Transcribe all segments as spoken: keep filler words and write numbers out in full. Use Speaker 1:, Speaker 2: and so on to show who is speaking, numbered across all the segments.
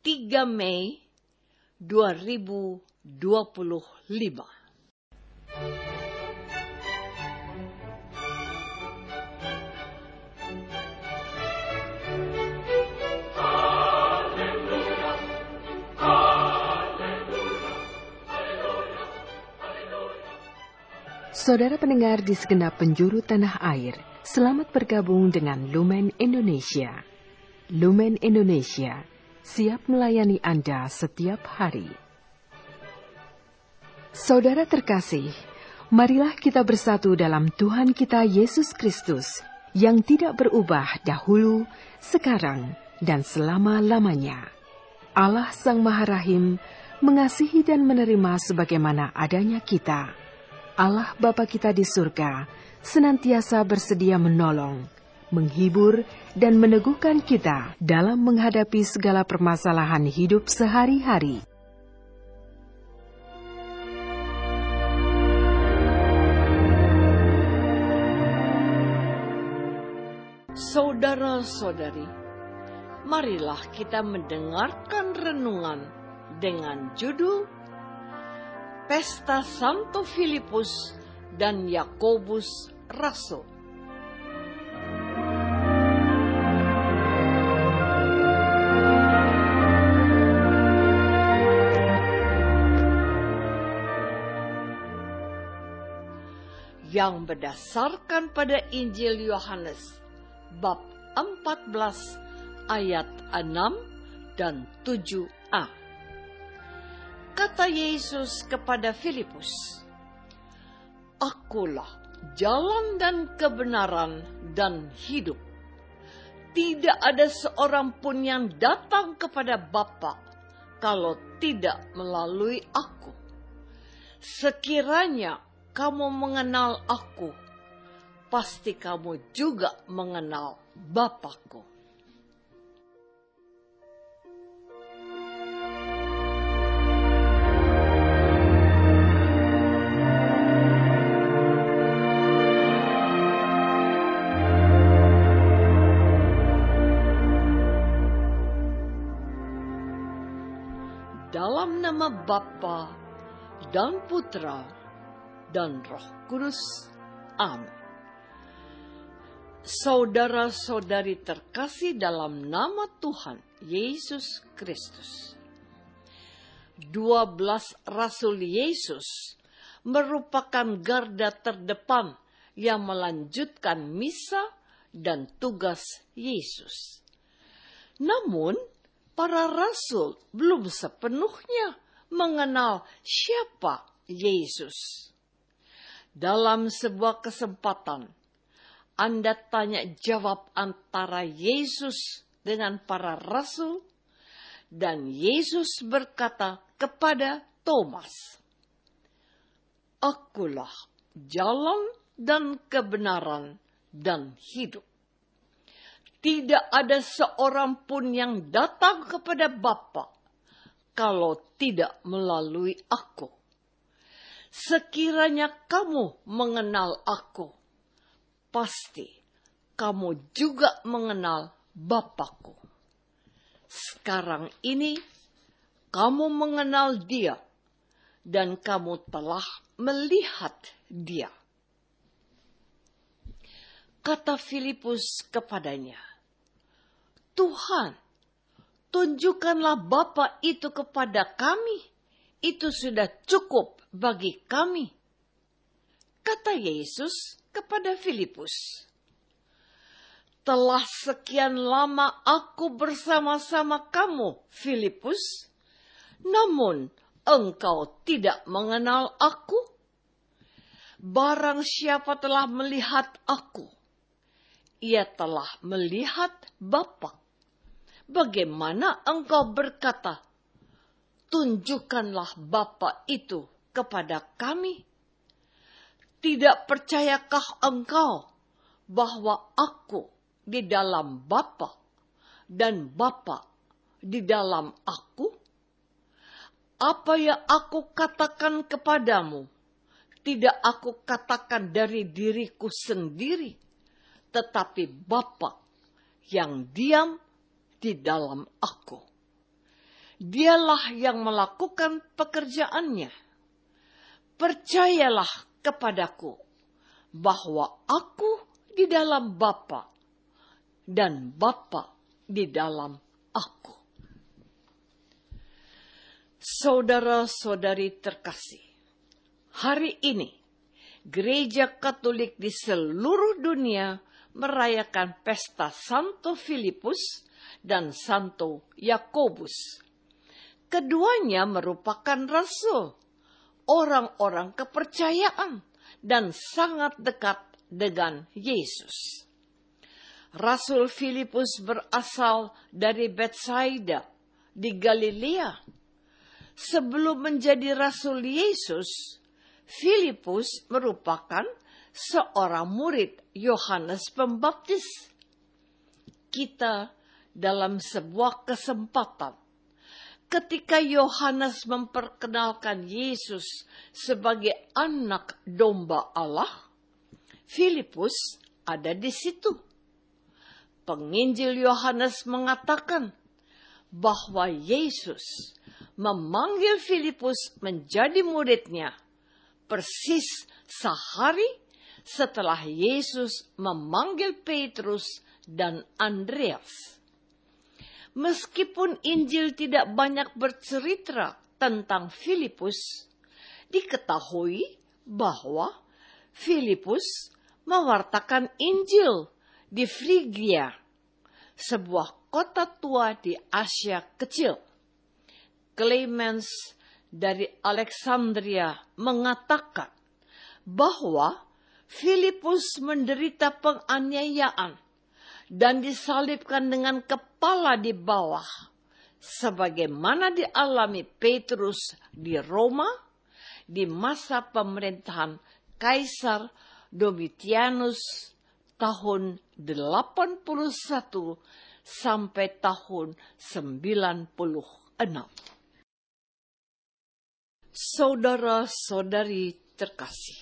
Speaker 1: tiga Mei dua ribu dua puluh lima.
Speaker 2: Saudara pendengar di segenap penjuru tanah air, selamat bergabung dengan Lumen Indonesia. Lumen Indonesia, siap melayani Anda setiap hari. Saudara terkasih, marilah kita bersatu dalam Tuhan kita Yesus Kristus, yang tidak berubah dahulu, sekarang, dan selama-lamanya. Allah Sang Maha Rahim, mengasihi dan menerima sebagaimana adanya kita. Allah Bapa kita di surga senantiasa bersedia menolong, menghibur, dan meneguhkan kita dalam menghadapi segala permasalahan hidup sehari-hari.
Speaker 1: Saudara-saudari, marilah kita mendengarkan renungan dengan judul Pesta Santo Filipus dan Yakobus Rasul. Yang berdasarkan pada Injil Yohanes bab empat belas ayat enam dan tujuh a. Kata Yesus kepada Filipus, "Akulah jalan dan kebenaran dan hidup. Tidak ada seorang pun yang datang kepada Bapa kalau tidak melalui Aku. Sekiranya kamu mengenal Aku, pasti kamu juga mengenal Bapa-Ku." Dalam nama Bapa dan Putra dan Roh Kudus. Amin. Saudara-saudari terkasih dalam nama Tuhan Yesus Kristus. Dua belas Rasul Yesus merupakan garda terdepan yang melanjutkan misa dan tugas Yesus. Namun, para rasul belum sepenuhnya mengenal siapa Yesus. Dalam sebuah kesempatan, Anda tanya jawab antara Yesus dengan para rasul, dan Yesus berkata kepada Thomas, "Akulah jalan dan kebenaran dan hidup. Tidak ada seorang pun yang datang kepada Bapa kalau tidak melalui Aku. Sekiranya kamu mengenal Aku, pasti kamu juga mengenal Bapa-Ku. Sekarang ini kamu mengenal Dia dan kamu telah melihat Dia." Kata Filipus kepadanya, "Tuhan, tunjukkanlah Bapa itu kepada kami. Itu sudah cukup bagi kami." Kata Yesus kepada Filipus, "Telah sekian lama Aku bersama-sama kamu, Filipus, namun engkau tidak mengenal Aku? Barang siapa telah melihat Aku, ia telah melihat Bapa. Bagaimana engkau berkata, 'Tunjukkanlah Bapa itu kepada kami'? Tidak percayakah engkau bahwa Aku di dalam Bapa dan Bapa di dalam Aku? Apa yang Aku katakan kepadamu, tidak Aku katakan dari diriku sendiri, tetapi Bapa yang diam di dalam Aku. Dialah yang melakukan pekerjaannya. Percayalah kepadaku bahwa aku di dalam Bapa dan Bapa di dalam aku. Saudara-saudari terkasih, hari ini Gereja Katolik di seluruh dunia merayakan pesta Santo Filipus dan Santo Yakobus. Keduanya merupakan rasul, orang-orang kepercayaan dan sangat dekat dengan Yesus. Rasul Filipus berasal dari Betsaida di Galilea. Sebelum menjadi Rasul Yesus, Filipus merupakan seorang murid Yohanes Pembaptis. Kita dalam sebuah kesempatan, ketika Yohanes memperkenalkan Yesus sebagai anak domba Allah, Filipus ada di situ. Penginjil Yohanes mengatakan bahwa Yesus memanggil Filipus menjadi muridnya persis sehari setelah Yesus memanggil Petrus dan Andreas. Meskipun Injil tidak banyak bercerita tentang Filipus, diketahui bahwa Filipus mewartakan Injil di Frigia, sebuah kota tua di Asia Kecil. Clemens dari Alexandria mengatakan bahwa Filipus menderita penganiayaan dan disalibkan dengan kepala di bawah, sebagaimana dialami Petrus di Roma di masa pemerintahan Kaisar Domitianus tahun delapan puluh satu sampai tahun sembilan puluh enam. Saudara-saudari terkasih,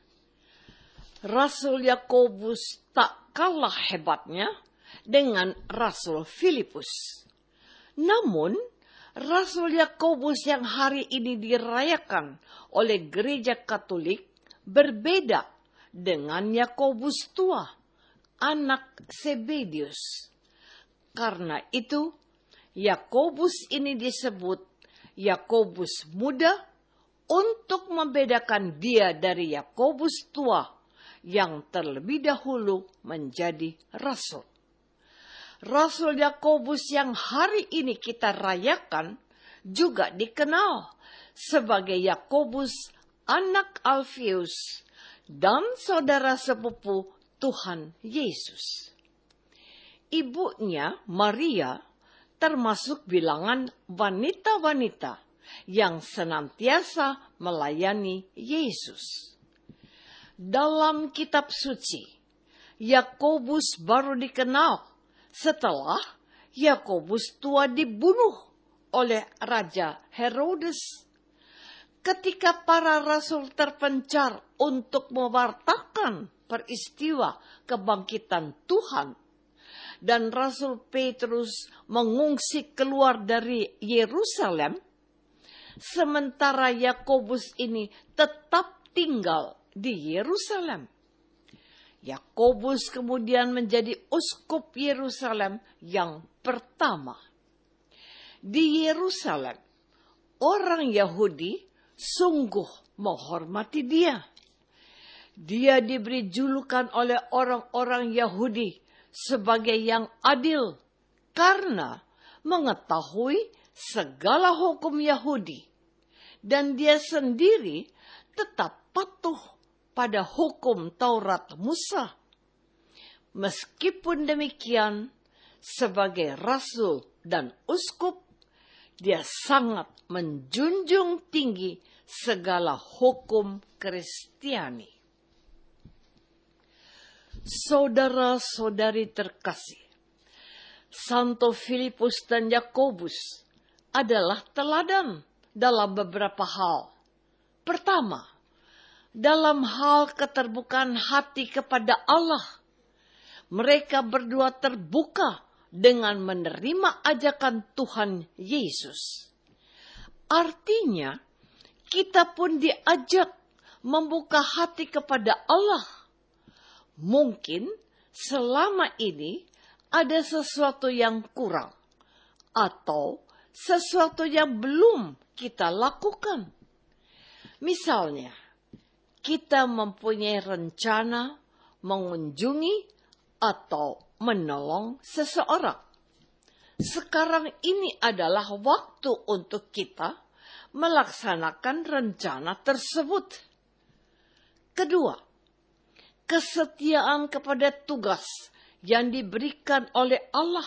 Speaker 1: Rasul Yakobus tak kalah hebatnya dengan Rasul Filipus. Namun, Rasul Yakobus yang hari ini dirayakan oleh Gereja Katolik berbeda dengan Yakobus tua, anak Zebedius. Karena itu, Yakobus ini disebut Yakobus muda untuk membedakan dia dari Yakobus tua yang terlebih dahulu menjadi rasul. Rasul Yakobus yang hari ini kita rayakan juga dikenal sebagai Yakobus anak Alfeus dan saudara sepupu Tuhan Yesus. Ibunya Maria termasuk bilangan wanita-wanita yang senantiasa melayani Yesus. Dalam kitab suci, Yakobus baru dikenal setelah Yakobus tua dibunuh oleh Raja Herodes. Ketika para rasul terpencar untuk mewartakan peristiwa kebangkitan Tuhan, dan Rasul Petrus mengungsi keluar dari Yerusalem, sementara Yakobus ini tetap tinggal di Yerusalem. Yakobus kemudian menjadi uskup Yerusalem yang pertama. Di Yerusalem, orang Yahudi sungguh menghormati dia. Dia diberi julukan oleh orang-orang Yahudi sebagai yang adil karena mengetahui segala hukum Yahudi, dan dia sendiri tetap patuh pada hukum Taurat Musa. Meskipun demikian, sebagai rasul dan uskup, dia sangat menjunjung tinggi segala hukum Kristiani. Saudara-saudari terkasih, Santo Filipus dan Yakobus adalah teladan dalam beberapa hal. Pertama, dalam hal keterbukaan hati kepada Allah. Mereka berdua terbuka dengan menerima ajakan Tuhan Yesus. Artinya, kita pun diajak membuka hati kepada Allah. Mungkin selama ini ada sesuatu yang kurang atau sesuatu yang belum kita lakukan. Misalnya, kita mempunyai rencana mengunjungi atau menolong seseorang. Sekarang ini adalah waktu untuk kita melaksanakan rencana tersebut. Kedua, kesetiaan kepada tugas yang diberikan oleh Allah.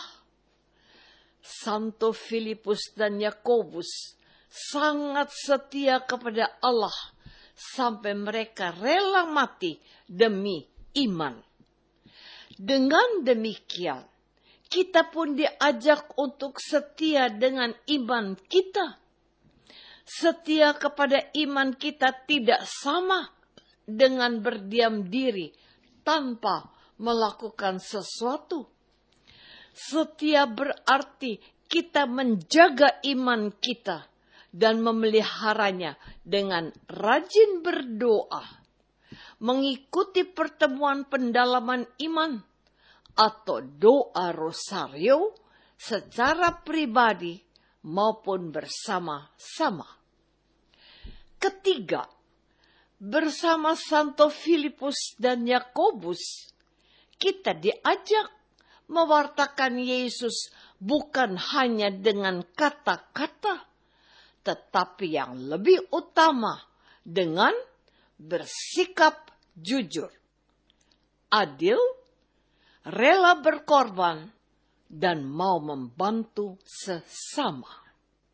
Speaker 1: Santo Filipus dan Yakobus sangat setia kepada Allah sampai mereka rela mati demi iman. Dengan demikian, kita pun diajak untuk setia dengan iman kita. Setia kepada iman kita tidak sama dengan berdiam diri tanpa melakukan sesuatu. Setia berarti kita menjaga iman kita dan memeliharanya dengan rajin berdoa, mengikuti pertemuan pendalaman iman atau doa rosario secara pribadi maupun bersama-sama. Ketiga, bersama Santo Filipus dan Yakobus, kita diajak mewartakan Yesus bukan hanya dengan kata-kata, tetapi yang lebih utama dengan bersikap jujur, adil, rela berkorban, dan mau membantu sesama.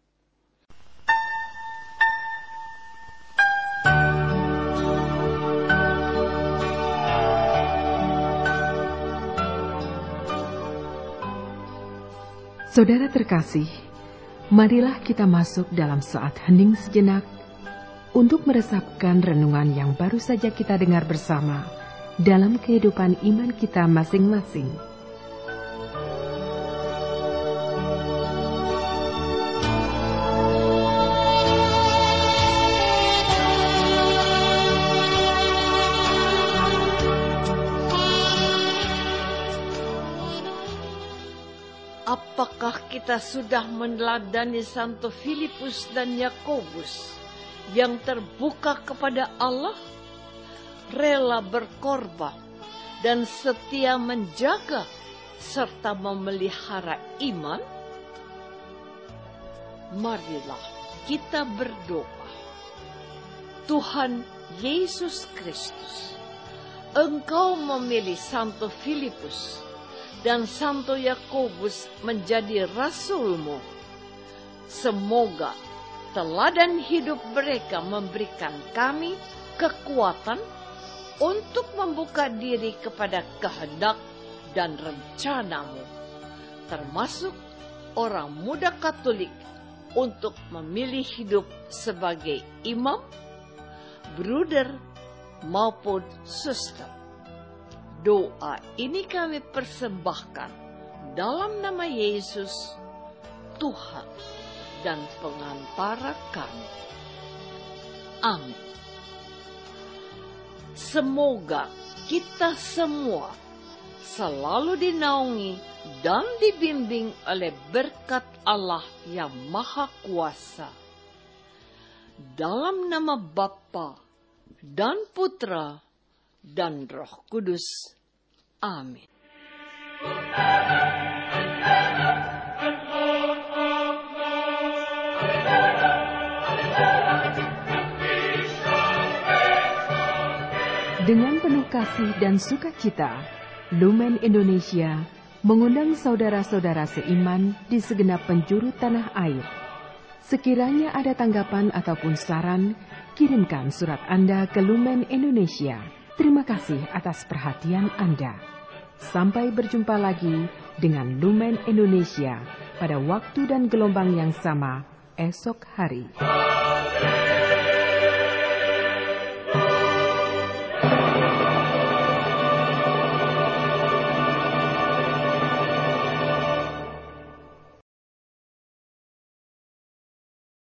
Speaker 2: Saudara terkasih, marilah kita masuk dalam saat hening sejenak untuk meresapkan renungan yang baru saja kita dengar bersama dalam kehidupan iman kita masing-masing.
Speaker 1: Apakah kita sudah meneladani Santo Filipus dan Yakobus yang terbuka kepada Allah, rela berkorban, dan setia menjaga serta memelihara iman? Marilah kita berdoa. Tuhan Yesus Kristus, Engkau memilih Santo Filipus dan Santo Yakobus menjadi rasul-Mu. Semoga teladan hidup mereka memberikan kami kekuatan untuk membuka diri kepada kehendak dan rencana-Mu, termasuk orang muda Katolik untuk memilih hidup sebagai imam, bruder, maupun suster. Doa ini kami persembahkan dalam nama Yesus, Tuhan dan pengantara kami. Amin. Semoga kita semua selalu dinaungi dan dibimbing oleh berkat Allah yang Maha Kuasa. Dalam nama Bapa dan Putra dan Roh Kudus. Amin.
Speaker 2: Dengan penuh kasih dan sukacita, Lumen Indonesia mengundang saudara-saudara seiman di segenap penjuru tanah air. Sekiranya ada tanggapan ataupun saran, kirimkan surat Anda ke Lumen Indonesia. Terima kasih atas perhatian Anda. Sampai berjumpa lagi dengan Lumen Indonesia pada waktu dan gelombang yang sama esok hari.